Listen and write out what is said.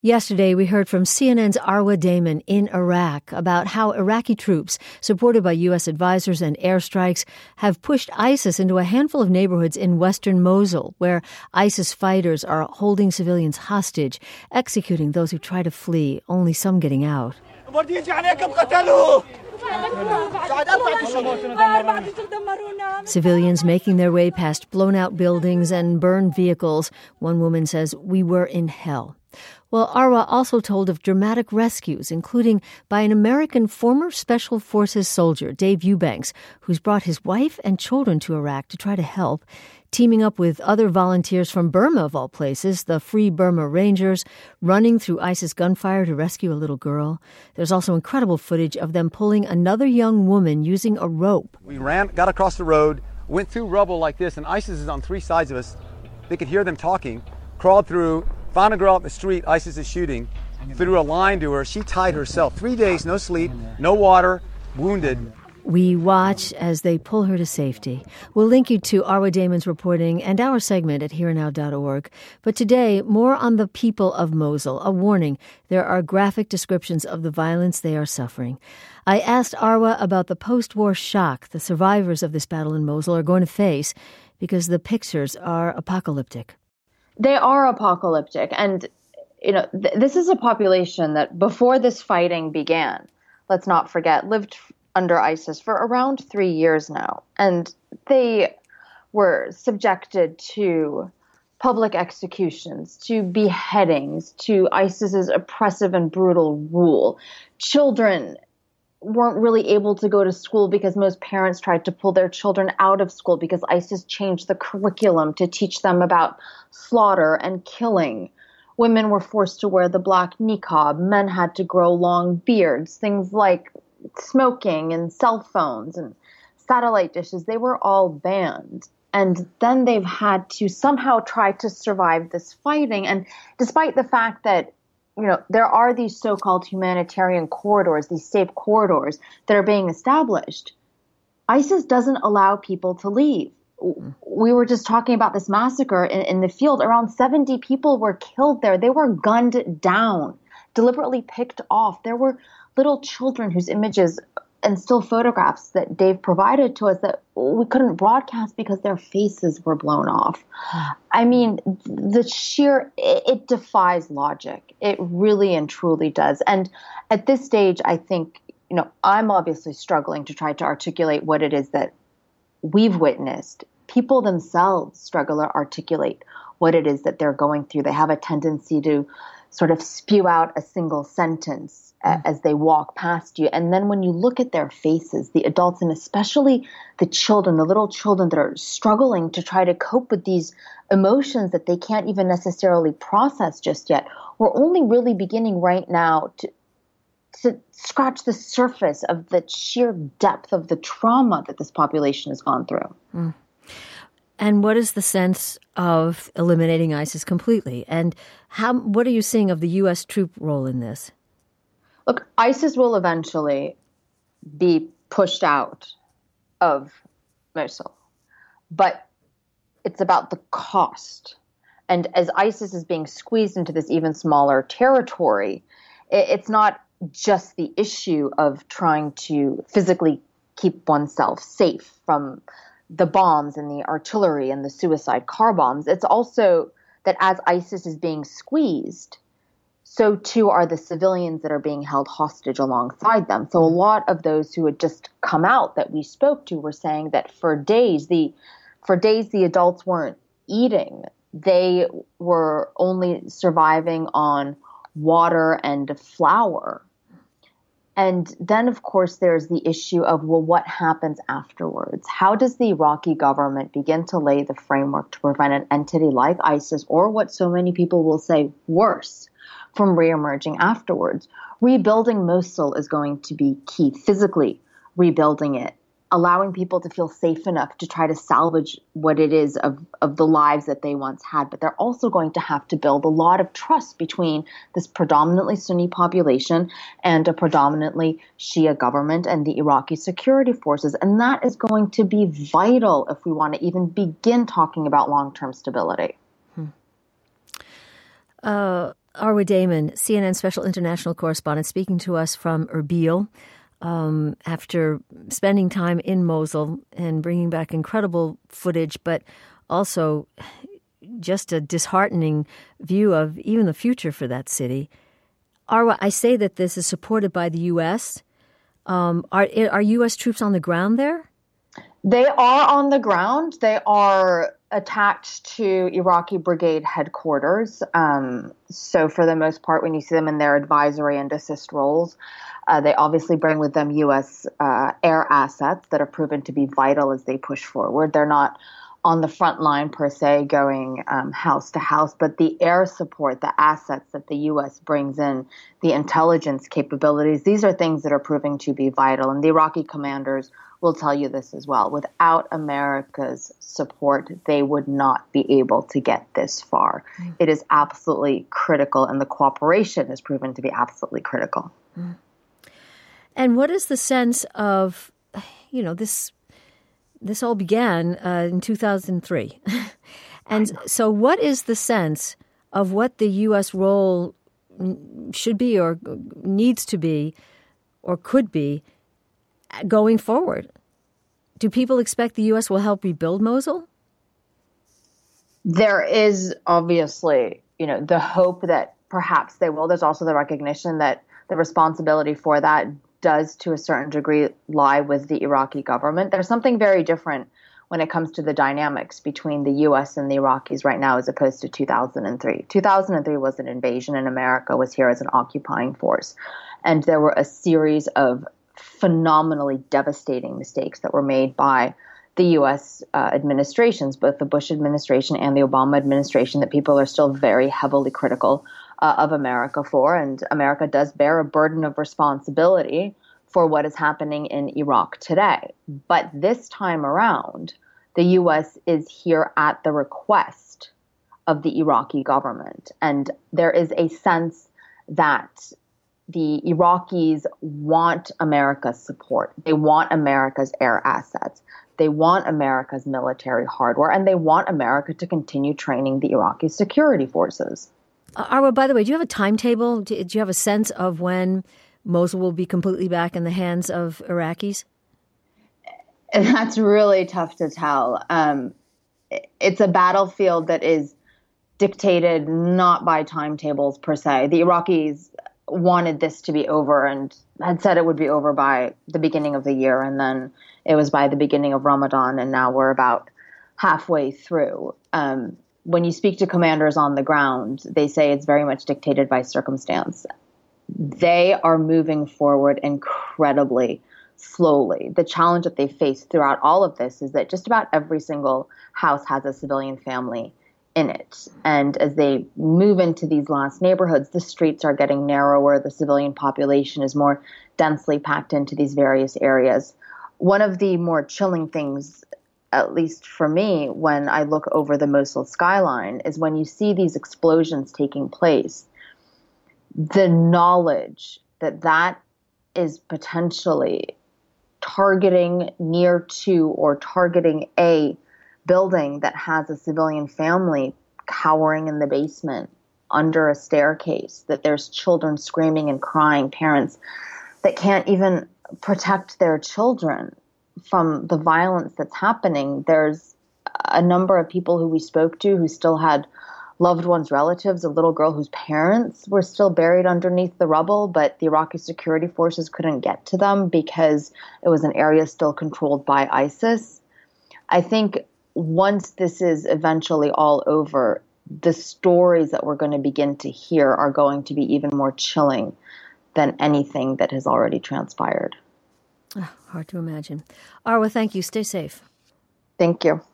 Yesterday, we heard from CNN's Arwa Damon in Iraq about how Iraqi troops, supported by U.S. advisors and airstrikes, have pushed ISIS into a handful of neighborhoods in western Mosul, where ISIS fighters are holding civilians hostage, executing those who try to flee, only some getting out. Civilians making their way past blown-out buildings and burned vehicles. One woman says, "We were in hell." Well, Arwa also told of dramatic rescues, including by an American former Special Forces soldier, Dave Eubanks, who's brought his wife and children to Iraq to try to help, teaming up with other volunteers from Burma, of all places, the Free Burma Rangers, running through ISIS gunfire to rescue a little girl. There's also incredible footage of them pulling another young woman using a rope. We got across the road, went through rubble like this, and ISIS is on three sides of us. They could hear them talking, crawled through, found a girl out the street ISIS is shooting, threw a line to her. She tied herself. 3 days, no sleep, no water, wounded. We watch as they pull her to safety. We'll link you to Arwa Damon's reporting and our segment at herenow.org. But today, more on the people of Mosul. A warning, there are graphic descriptions of the violence they are suffering. I asked Arwa about the post-war shock the survivors of this battle in Mosul are going to face because the pictures are apocalyptic. They are apocalyptic. And, this is a population that before this fighting began, let's not forget, lived under ISIS for around 3 years now. And they were subjected to public executions, to beheadings, to ISIS's oppressive and brutal rule. Children weren't really able to go to school because most parents tried to pull their children out of school because ISIS changed the curriculum to teach them about slaughter and killing. Women were forced to wear the black niqab. Men had to grow long beards. Things like smoking and cell phones and satellite dishes, they were all banned. And then they've had to somehow try to survive this fighting. And despite the fact that there are these so-called humanitarian corridors, these safe corridors that are being established, ISIS doesn't allow people to leave. We were just talking about this massacre in the field. Around 70 people were killed there. They were gunned down, deliberately picked off. There were little children whose images and still photographs that Dave provided to us that we couldn't broadcast because their faces were blown off. I mean, it defies logic. It really and truly does. And at this stage, I think, I'm obviously struggling to try to articulate what it is that we've witnessed. People themselves struggle to articulate what it is that they're going through. They have a tendency to sort of spew out a single sentence as they walk past you. And then when you look at their faces, the adults and especially the children, the little children that are struggling to try to cope with these emotions that they can't even necessarily process just yet, we're only really beginning right now to scratch the surface of the sheer depth of the trauma that this population has gone through. Mm. And what is the sense of eliminating ISIS completely? And what are you seeing of the U.S. troop role in this? Look, ISIS will eventually be pushed out of Mosul, but it's about the cost. And as ISIS is being squeezed into this even smaller territory, it's not just the issue of trying to physically keep oneself safe from the bombs and the artillery and the suicide car bombs. It's also that as ISIS is being squeezed, so too are the civilians that are being held hostage alongside them. So a lot of those who had just come out that we spoke to were saying that for days the adults weren't eating. They were only surviving on water and flour. And then, of course, there's the issue of, well, what happens afterwards? How does the Iraqi government begin to lay the framework to prevent an entity like ISIS, or what so many people will say worse, from reemerging afterwards? Rebuilding Mosul is going to be key, physically rebuilding it, allowing people to feel safe enough to try to salvage what it is of the lives that they once had. But they're also going to have to build a lot of trust between this predominantly Sunni population and a predominantly Shia government and the Iraqi security forces. And that is going to be vital if we want to even begin talking about long-term stability. Arwa Damon, CNN Special International Correspondent, speaking to us from Erbil after spending time in Mosul and bringing back incredible footage, but also just a disheartening view of even the future for that city. Arwa, I say that this is supported by the U.S. Are U.S. troops on the ground there? They are on the ground. They are attached to Iraqi brigade headquarters. So for the most part, when you see them in their advisory and assist roles, they obviously bring with them U.S. Air assets that are proven to be vital as they push forward. They're not on the front line per se going house to house, but the air support, the assets that the U.S. brings in, the intelligence capabilities, these are things that are proving to be vital. And the Iraqi commanders will tell you this as well. Without America's support, they would not be able to get this far. Mm. It is absolutely critical, and the cooperation has proven to be absolutely critical. Mm. And what is the sense of, this all began in 2003. And so what is the sense of what the U.S. role should be or needs to be or could be going forward? Do people expect the U.S. will help rebuild Mosul? There is obviously, the hope that perhaps they will. There's also the recognition that the responsibility for that does to a certain degree lie with the Iraqi government. There's something very different when it comes to the dynamics between the U.S. and the Iraqis right now as opposed to 2003. 2003 was an invasion and America was here as an occupying force. And there were a series of phenomenally devastating mistakes that were made by the U.S. Administrations, both the Bush administration and the Obama administration, that people are still very heavily critical of America for. And America does bear a burden of responsibility for what is happening in Iraq today. But this time around, the U.S. is here at the request of the Iraqi government. And there is a sense that the Iraqis want America's support. They want America's air assets. They want America's military hardware, and they want America to continue training the Iraqi security forces. Arwa, by the way, do you have a timetable? Do you have a sense of when Mosul will be completely back in the hands of Iraqis? That's really tough to tell. It's a battlefield that is dictated not by timetables per se. The Iraqis wanted this to be over and had said it would be over by the beginning of the year, and then it was by the beginning of Ramadan, and now we're about halfway through. When you speak to commanders on the ground, they say it's very much dictated by circumstance. They are moving forward incredibly slowly. The challenge that they face throughout all of this is that just about every single house has a civilian family in it. And as they move into these last neighborhoods, the streets are getting narrower. The civilian population is more densely packed into these various areas. One of the more chilling things, at least for me, when I look over the Mosul skyline, is when you see these explosions taking place, the knowledge that that is potentially targeting near to or targeting a building that has a civilian family cowering in the basement under a staircase, that there's children screaming and crying, parents that can't even protect their children from the violence that's happening. There's a number of people who we spoke to who still had loved ones, relatives, a little girl whose parents were still buried underneath the rubble, but the Iraqi security forces couldn't get to them because it was an area still controlled by ISIS. I think once this is eventually all over, the stories that we're going to begin to hear are going to be even more chilling than anything that has already transpired. Hard to imagine. Arwa, thank you. Stay safe. Thank you.